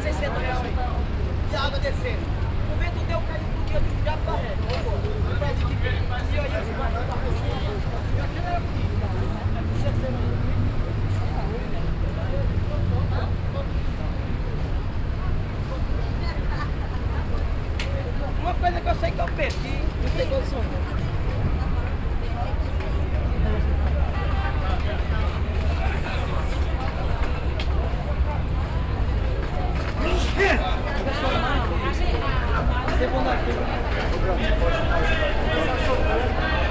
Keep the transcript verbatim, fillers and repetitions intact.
seiscentos reais. E a água descendo. O vento deu, caiu pro dia do diabo da reta. Vamos embora. De quê? E aí, eu vou dar e aquilo era bonito. Uma coisa que eu sei que eu perco, que não tem condição. Segunda-feira.